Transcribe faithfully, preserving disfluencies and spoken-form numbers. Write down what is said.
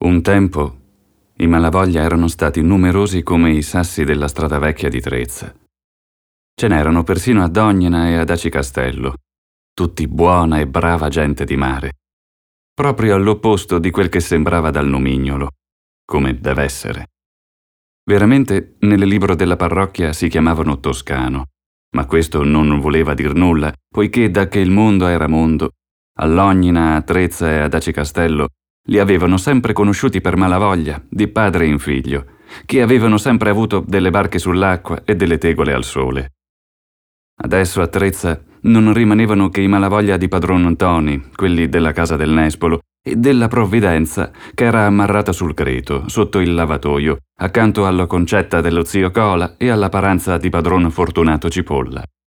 Un tempo i Malavoglia erano stati numerosi come i sassi della strada vecchia di Trezza. Ce n'erano persino ad Ognina e ad Aci Castello, tutti buona e brava gente di mare, proprio all'opposto di quel che sembrava dal nomignolo, come dev'essere. Veramente nel libro della parrocchia si chiamavano Toscano, ma questo non voleva dir nulla, poiché da che il mondo era mondo, all'Ognina, a Trezza e ad Aci Castello li avevano sempre conosciuti per Malavoglia, di padre in figlio, che avevano sempre avuto delle barche sull'acqua e delle tegole al sole. Adesso a Trezza non rimanevano che i Malavoglia di padron Ntoni, quelli della casa del Nespolo, e della Provvidenza, che era ammarrata sul greto, sotto il lavatoio, accanto alla concetta dello zio Cola e alla paranza di padron Fortunato Cipolla.